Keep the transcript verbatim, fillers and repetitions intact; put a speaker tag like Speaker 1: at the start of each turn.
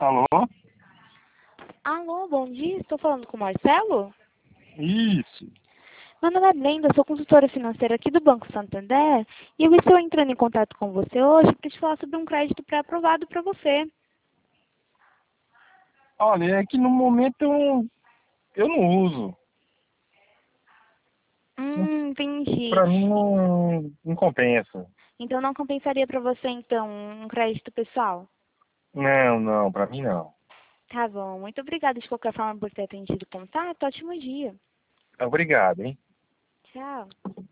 Speaker 1: Alô?
Speaker 2: Alô, bom dia. Estou falando com o Marcelo?
Speaker 1: Isso.
Speaker 2: Meu nome é Brenda, sou consultora financeira aqui do Banco Santander e eu estou entrando em contato com você hoje para te falar sobre um crédito pré-aprovado para você.
Speaker 1: Olha, é que no momento eu, eu não uso.
Speaker 2: Hum, entendi.
Speaker 1: Pra mim não, não compensa.
Speaker 2: Então não compensaria para você, então, um crédito pessoal?
Speaker 1: Não, não, pra mim não.
Speaker 2: Tá bom. Muito obrigada de qualquer forma por ter atendido o contato. Ótimo dia.
Speaker 1: Obrigado, hein?
Speaker 2: Tchau.